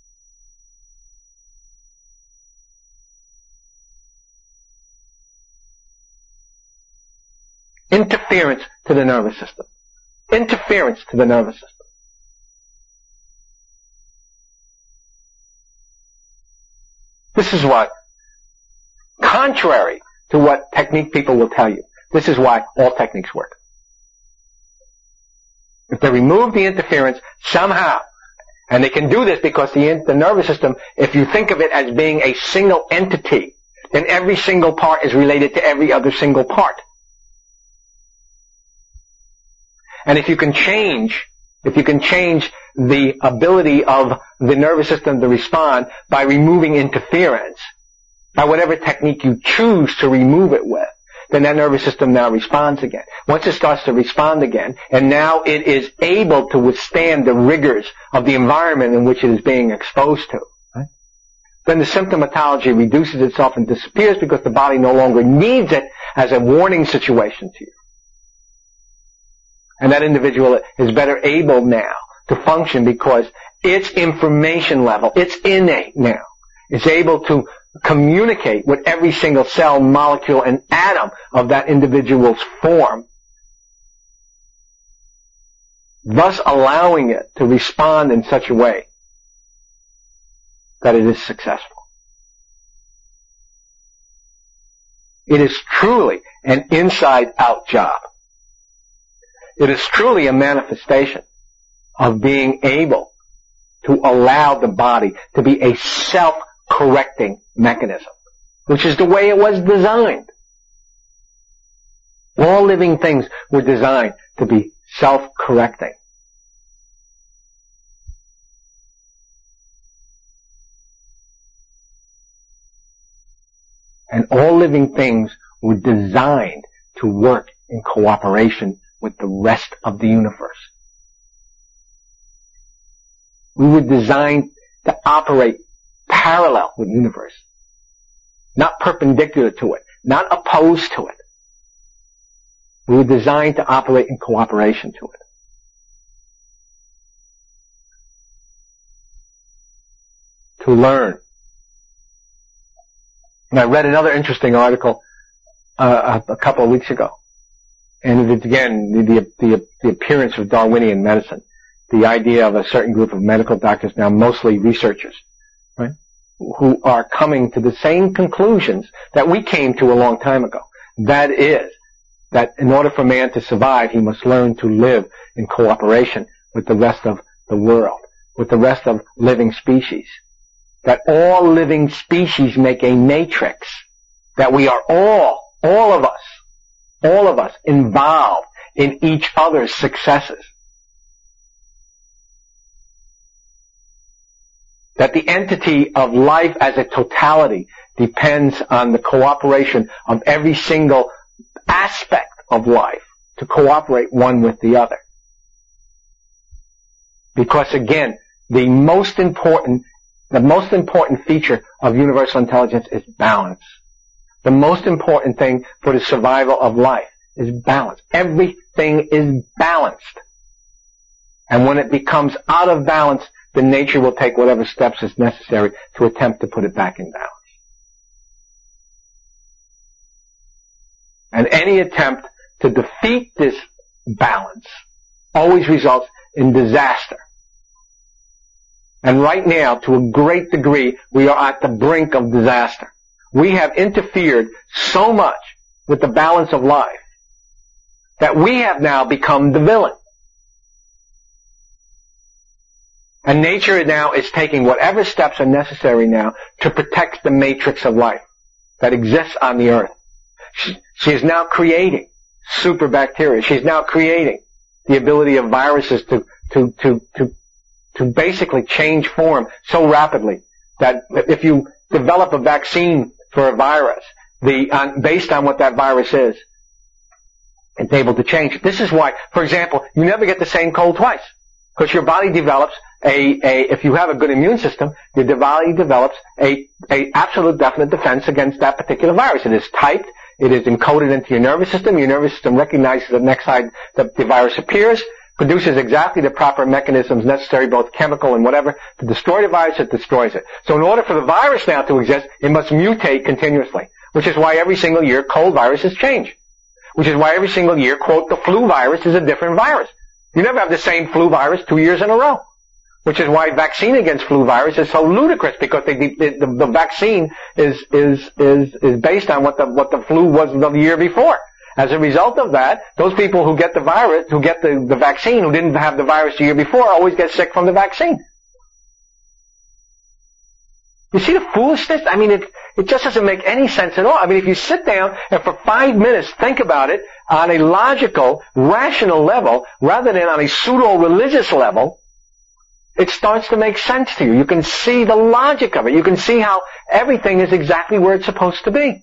Interference to the nervous system. Interference to the nervous system. This is what, contrary to what technique people will tell you, this is why all techniques work. If they remove the interference somehow, and they can do this because the, the nervous system, if you think of it as being a single entity, then every single part is related to every other single part. And if you can change, if you can change the ability of the nervous system to respond by removing interference, by whatever technique you choose to remove it with, then that nervous system now responds again. Once it starts to respond again, and now it is able to withstand the rigors of the environment in which it is being exposed to, right? Then the symptomatology reduces itself and disappears because the body no longer needs it as a warning situation to you. And that individual is better able now to function because its information level, it's innate now, is able to communicate with every single cell, molecule, and atom of that individual's form, thus allowing it to respond in such a way that it is successful. It is truly an inside-out job. It is truly a manifestation of being able to allow the body to be a self-correcting mechanism, which is the way it was designed. All living things were designed to be self-correcting. And all living things were designed to work in cooperation with the rest of the universe. We were designed to operate parallel with the universe, not perpendicular to it, not opposed to it. We were designed to operate in cooperation to it. To learn. And I read another interesting article uh, a, a couple of weeks ago. And it's again the, the, the appearance of Darwinian medicine. The idea of a certain group of medical doctors, now mostly researchers, right, who are coming to the same conclusions that we came to a long time ago. That is, that in order for man to survive, he must learn to live in cooperation with the rest of the world, with the rest of living species. That all living species make a matrix. That we are all, all of us, all of us involved in each other's successes. That the entity of life as a totality depends on the cooperation of every single aspect of life to cooperate one with the other. Because again, the most important, the most important feature of universal intelligence is balance. The most important thing for the survival of life is balance. Everything is balanced. And when it becomes out of balance, then nature will take whatever steps is necessary to attempt to put it back in balance. And any attempt to defeat this balance always results in disaster. And right now, to a great degree, we are at the brink of disaster. We have interfered so much with the balance of life that we have now become the villain. And nature now is taking whatever steps are necessary now to protect the matrix of life that exists on the earth. She, she is now creating super bacteria. She's now creating the ability of viruses to, to, to, to, to basically change form so rapidly that if you develop a vaccine for a virus, the, on, based on what that virus is, it's able to change. This is why, for example, you never get the same cold twice. Because your body develops a, a, if you have a good immune system, your body develops a, a absolute definite defense against that particular virus. It is typed, it is encoded into your nervous system, your nervous system recognizes the next time the, the virus appears, produces exactly the proper mechanisms necessary, both chemical and whatever, to destroy the virus, it destroys it. So in order for the virus now to exist, it must mutate continuously, which is why every single year cold viruses change. Which is why every single year, quote, the flu virus is a different virus. You never have the same flu virus two years in a row. Which is why vaccine against flu virus is so ludicrous, because the, the, the, the vaccine is, is, is, is based on what the, what the flu was the year before. As a result of that, those people who get the virus, who get the, the vaccine, who didn't have the virus the year before, always get sick from the vaccine. You see the foolishness? I mean, it, it just doesn't make any sense at all. I mean, if you sit down and for five minutes think about it on a logical, rational level, rather than on a pseudo-religious level, it starts to make sense to you. You can see the logic of it. You can see how everything is exactly where it's supposed to be.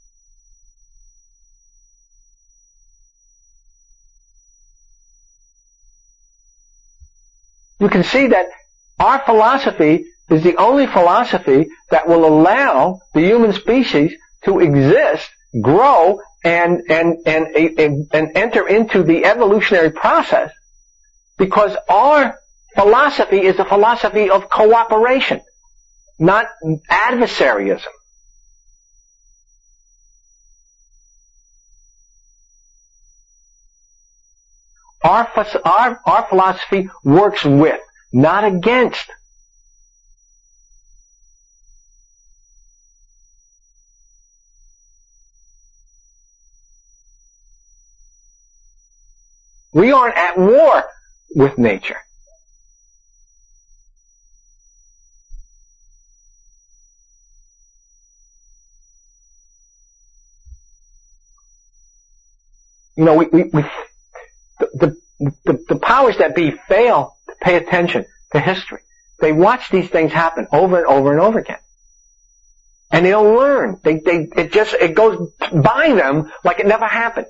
You can see that our philosophy is the only philosophy that will allow the human species to exist, grow, and, and, and, and, and enter into the evolutionary process, because our philosophy is a philosophy of cooperation, not adversaryism. Our, our, our philosophy works with, not against. We aren't at war with nature. You know, we, we, we the, the, the, the powers that be fail to pay attention to history. They watch these things happen over and over and over again. And they don't learn. They, they, it just, it goes by them like it never happened.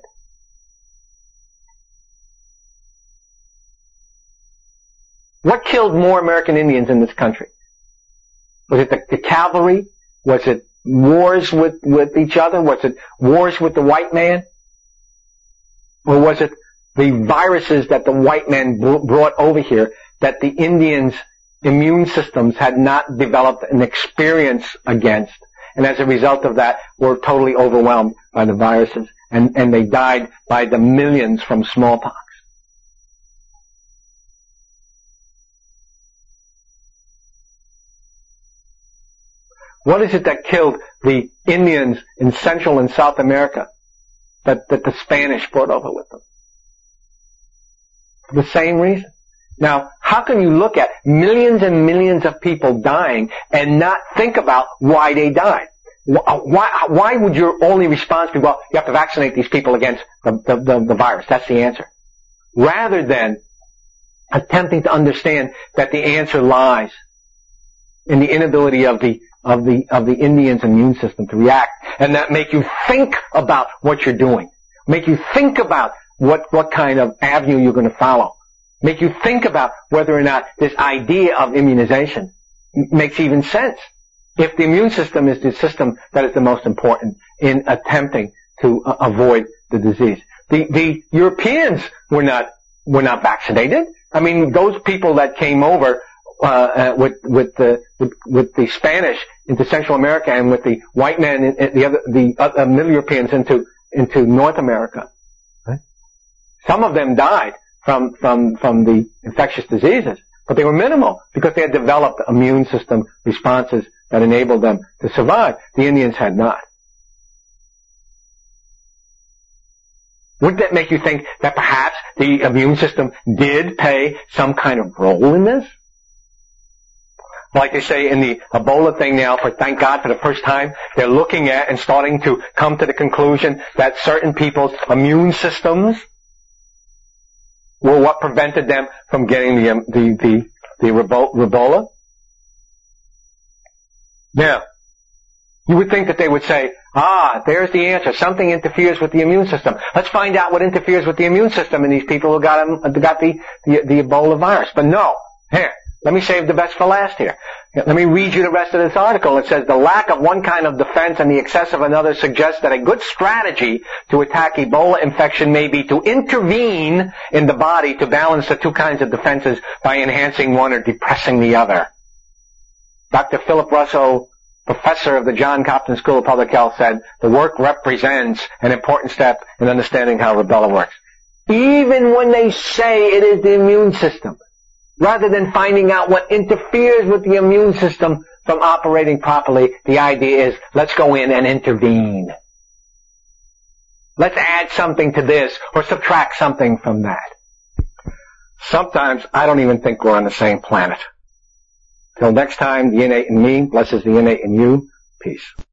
What killed more American Indians in this country? Was it the, the cavalry? Was it wars with, with each other? Was it wars with the white man? Or was it the viruses that the white man brought over here that the Indians' immune systems had not developed an experience against? And as a result of that, were totally overwhelmed by the viruses. And, and they died by the millions from smallpox. What is it that killed the Indians in Central and South America that, that the Spanish brought over with them? For the same reason. Now, how can you look at millions and millions of people dying and not think about why they died? Why, why would your only response be, well, you have to vaccinate these people against the, the, the, the virus? That's the answer. Rather than attempting to understand that the answer lies in the inability of the of the, of the Indian's immune system to react, and that make you think about what you're doing. Make you think about what, what kind of avenue you're going to follow. Make you think about whether or not this idea of immunization makes even sense. If the immune system is the system that is the most important in attempting to uh, avoid the disease. The, the Europeans were not, were not vaccinated. I mean, those people that came over Uh, uh, with with the with, with the Spanish into Central America and with the white men and the other the uh, Middle Europeans into into North America. Right? Some of them died from from from the infectious diseases, but they were minimal because they had developed immune system responses that enabled them to survive. The Indians had not. Wouldn't that make you think that perhaps the immune system did play some kind of role in this? Like they say in the Ebola thing now, for thank God for the first time, they're looking at and starting to come to the conclusion that certain people's immune systems were what prevented them from getting the the the, the Ebola. Now, you would think that they would say, ah, there's the answer. Something interferes with the immune system. Let's find out what interferes with the immune system in these people who got, them, got the, the the Ebola virus. But no, here. Let me save the best for last here. Let me read you the rest of this article. It says, the lack of one kind of defense and the excess of another suggests that a good strategy to attack Ebola infection may be to intervene in the body to balance the two kinds of defenses by enhancing one or depressing the other. Doctor Philip Russo, professor of the John Copton School of Public Health, said, the work represents an important step in understanding how rubella works. Even when they say it is the immune system, rather than finding out what interferes with the immune system from operating properly, the idea is, let's go in and intervene. Let's add something to this or subtract something from that. Sometimes I don't even think we're on the same planet. Till next time, the innate in me blesses the innate in you. Peace.